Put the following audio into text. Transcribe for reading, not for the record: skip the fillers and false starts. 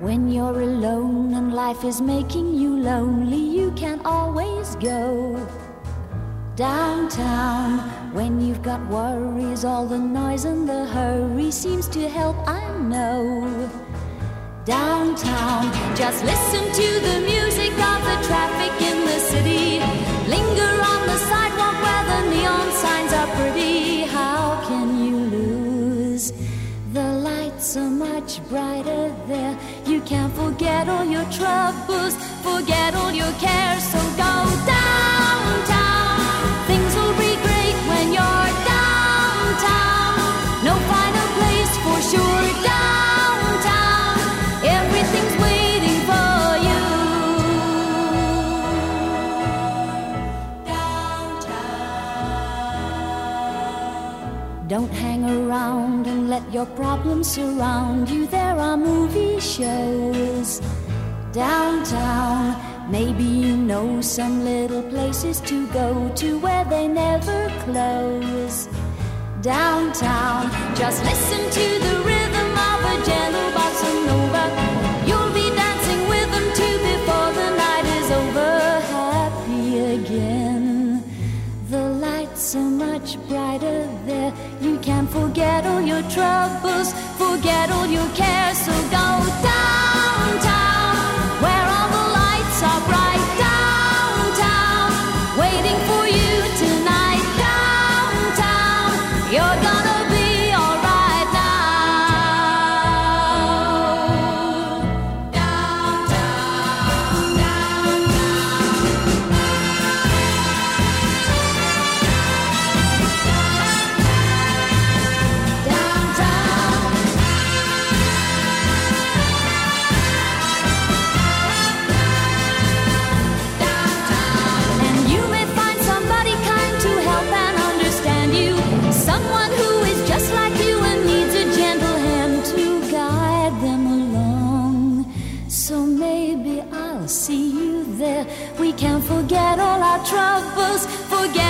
When you're alone and life is making you lonely, you can always go downtown. When you've got worries, all the noise and the hurry seems to help, I know. Downtown, just listen to the music of the traffic in the city. Linger on the sidewalk where the neon signs are pretty. How can you lose? The lights are much brighter there. You can't forget all your troubles, forget all your cares. So go downtown. Things will be great when you're downtown. No finer place for sure. Downtown, everything's waiting for you. Downtown. Don't hang around and let your problems surround you. There are movie shows downtown. Maybe you know some little places to go to where they never close. Downtown, just listen to the rhythm of a gentle bossa nova. You'll be dancing with them too before the night is over. Happy again. The lights are much brighter there. You can forget all your troubles, forget all your cares. So go downtown, where all the lights are bright. Downtown, waiting for you tonight. Downtown, you're gonna be alright now. Downtown, and you may find somebody kind to help and understand you. Someone who is just like you and needs a gentle hand to guide them along. So maybe I'll see you there. We can forget all our troubles, forget